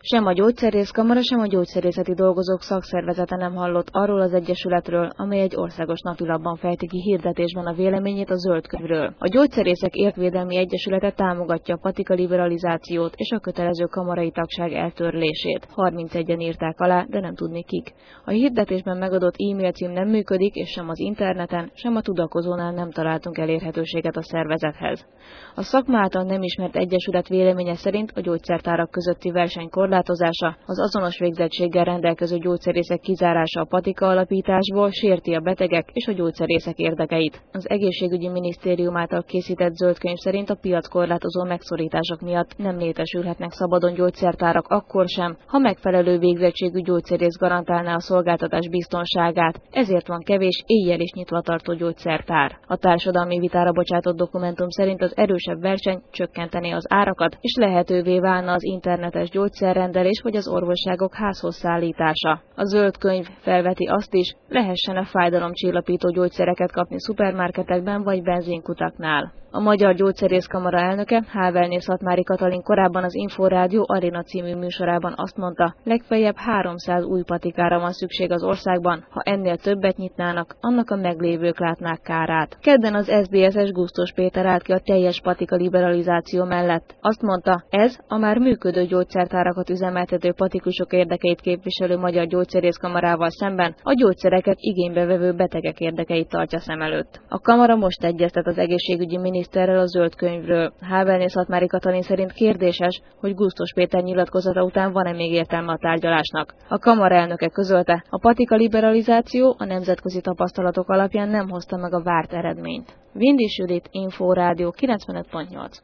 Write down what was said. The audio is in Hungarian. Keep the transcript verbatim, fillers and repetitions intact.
Sem a gyógyszerészkamara, sem a gyógyszerészeti dolgozók szakszervezete nem hallott arról az egyesületről, amely egy országos napilapban fejti ki hirdetésben a véleményét a zöld könyvről. A Gyógyszerészek Értvédelmi Egyesülete támogatja a patika liberalizációt és a kötelező kamarai tagság eltörlését. harmincegyen írták alá, de nem tudni kik. A hirdetésben megadott e-mail cím nem működik, és sem az interneten, sem a tudakozónál nem találtunk elérhetőséget a szervezethez. A szakma által nem ismert egyesület véleménye szerint a gyógyszertárak közötti verseny korlátozása, az azonos végzettséggel rendelkező gyógyszerészek kizárása a patika alapításból sérti a betegek és a gyógyszerészek érdekeit. Az Egészségügyi Minisztérium által készített zöld könyv szerint a piackorlátozó megszorítások miatt nem létesülhetnek szabadon gyógyszertárak akkor sem, ha megfelelő végzettségű gyógyszerész garantálná a szolgáltatás biztonságát, ezért van kevés éjjel is nyitva tartó gyógyszertár. A társadalmi vitára bocsátott dokumentum szerint az erősebb verseny csökkentené az árakat, és lehetővé válna az internetes gyógyszerrendelés vagy az orvosságok házhoz szállítása. A zöld könyv felveti azt is, lehessen-e fájdalomcsillapító gyógyszereket kapni szupermarketekben vagy benzinkutaknál. A Magyar Gyógyszerészkamara elnöke, Hávelné Szatmári Katalin korábban az Inforádió Arena című műsorában azt mondta, legfeljebb háromszáz új patikára van szükség az országban, ha ennél többet nyitnának, annak a meglévők látnák kárát. Kedden az es zé dé es-es Gusztus Péter állt ki a teljes patika liberalizáció mellett. Azt mondta, ez a már működő gyógyszertárakat üzemeltető patikusok érdekeit képviselő Magyar Gyógyszerészkamarával szemben a gyógyszereket igénybe vevő betegek érdekeit tartja szem előtt. A kamara most egyeztet az egészségügyi miniszterrel a zöld könyvről. Hávelné Szatmári Katalin szerint kérdéses, hogy Gusztus Péter nyilatkozata után van-e még értelme a tárgyalásnak. A kamara elnöke közölte, a patika liberalizáció a nemzetközi tapasztalatok alapján nem hozta meg a várt eredményt. Vindis Judit, Inforádió kilencvenöt pont nyolc.